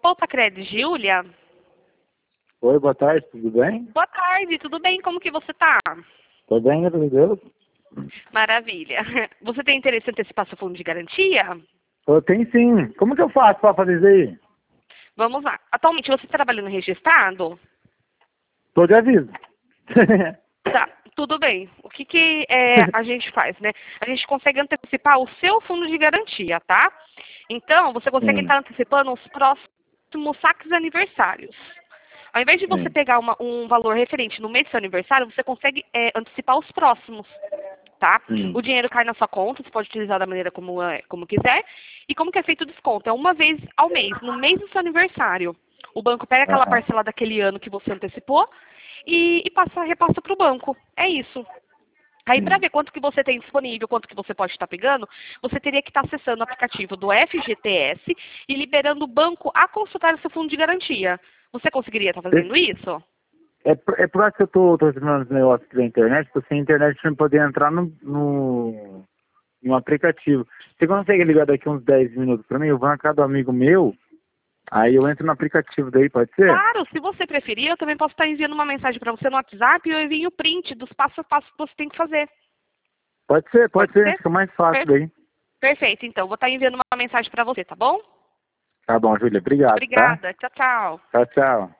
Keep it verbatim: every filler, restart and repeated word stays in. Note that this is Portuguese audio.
Voltacred, Júlia? Oi, boa tarde, tudo bem? Boa tarde, tudo bem? Como que você tá? Tô bem, graças a Deus. Maravilha. Você tem interesse em antecipar seu fundo de garantia? Eu tenho sim. Como que eu faço pra fazer isso aí? Vamos lá. Atualmente você está trabalhando registrado? Tô de aviso. Tá, tudo bem. O que, que é, a gente faz, né? A gente consegue antecipar o seu fundo de garantia, tá? Então, você consegue Sim, estar antecipando os próximos saques aniversários. Ao invés de você sim. pegar uma- um valor referente no mês do seu aniversário, você consegue é, antecipar os próximos, tá? O Sim. dinheiro cai na sua conta, você pode utilizar da maneira como, é, como quiser. E como que é feito o desconto? É uma vez ao mês, no mês do seu aniversário. O banco pega aquela Aham. parcela daquele ano que você antecipou e, e passa, repassa para o banco. É isso. Aí, para Sim. ver quanto que você tem disponível, quanto que você pode estar pegando, você teria que estar acessando o aplicativo do F G T S e liberando o banco a consultar o seu fundo de garantia. Você conseguiria estar fazendo isso? É, por- é por isso que eu tô, tô terminando os negócios aqui da internet, porque sem internet eu não poder entrar no, no, no aplicativo. Você consegue ligar daqui uns dez minutos pra mim? Eu vou na casa do amigo meu, aí eu entro no aplicativo daí, pode ser? Claro, se você preferir, eu também posso estar enviando uma mensagem para você no WhatsApp e eu envio o print dos passos a passo que você tem que fazer. Pode ser, pode Pode ser, ser? fica mais fácil Per- daí. Perfeito, então. Vou estar enviando uma mensagem para você, tá bom? Tá bom, Júlia, obrigado, tá? Obrigada. Tchau, tchau. Tchau, tchau.